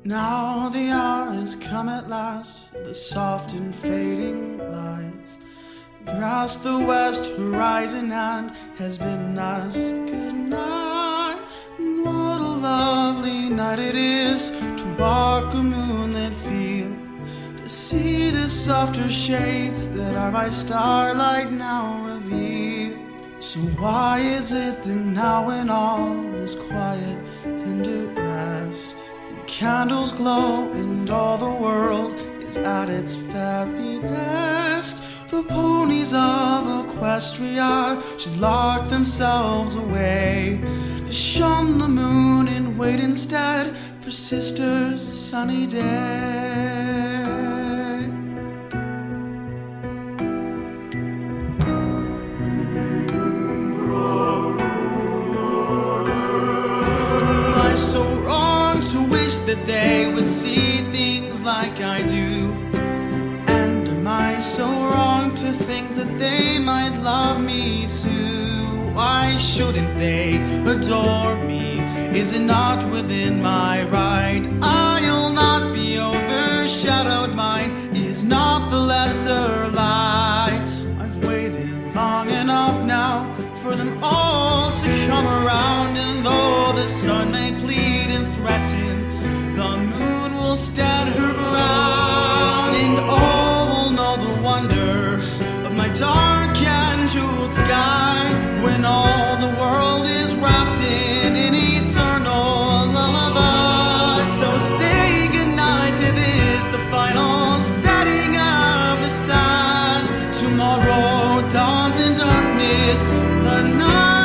Now the hour has come at last, the soft and fading lights across the west horizon and has been us good night. And what a lovely night it is to walk a moonlit field, to see the softer shades that are by starlight now revealed. So why is it that now when all is quiet and at rest, and candles glow and all the world is at its very best, the ponies of Equestria should lock themselves away to shun the moon and wait instead for Sister's sunny day? So wrong to wish that they would see things like I do, and am I so wrong to think that they might love me too? Why shouldn't they adore me? Is it not within my right? I'll not be overshadowed, mine is not the lesser light. I've waited long enough now for them all to come around, and though the sun may plead and threaten, the moon will stand her ground, and all will know the wonder of my dark and jeweled sky when all the world is wrapped in an eternal lullaby. So say goodnight to this, the final setting of the sun. Tomorrow dawns in darkness, the night